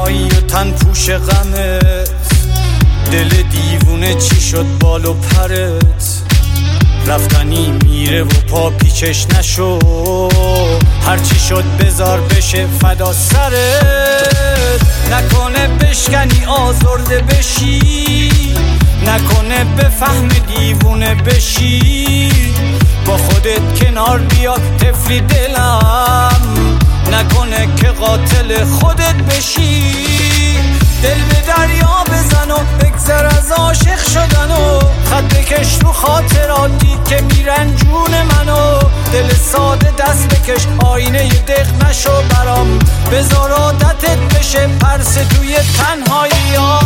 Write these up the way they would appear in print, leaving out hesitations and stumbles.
تنهایی و تن پوش غمت، دل دیوونه چی شد بال و پرت، رفتنی میره و پا پیچش نشو، هرچی شد بذار بشه فدا سرت، نکنه بشکنی آزرده بشی، نکنه بفهم دیوونه بشی، با خودت کنار بیا طفلی دلم، نکنه که قاتل خودت بشی، دل به دریا بزن و بگذر از عاشق شدن و خط بکش رو خاطراتی که میرن جون منو، دل ساده دست بکش آینه دق نشو برام، بذار عادتت بشه پرس توی تنهایی ها.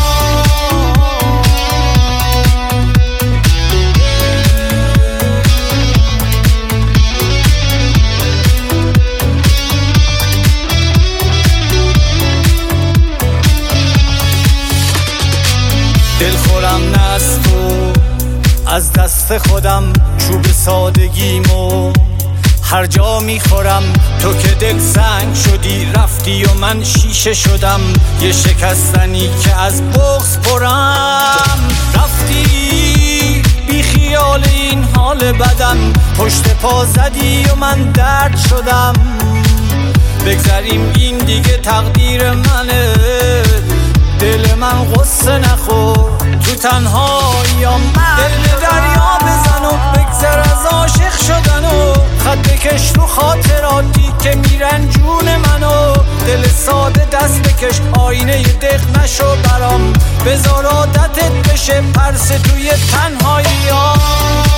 دل خورم نه از تو، از دست خودم چوب سادگیمو هر جا میخورم، تو که دل سنگ شدی رفتی و من شیشه شدم، یه شکستنی که از بغض پرم، رفتی بی خیال این حال بدم، پشت پا زدی و من درد شدم، بگذریم این دیگه تقدیر منه، دل من غصه نخور تو تنهاییام، دل به دریا بزن و بگذر از عاشق شدن و خط بکش رو خاطراتی که میرن جون منو، دل ساده دست بکش آینه دق نشو برام، بذار عادتت بشه پرس توی تنهاییام.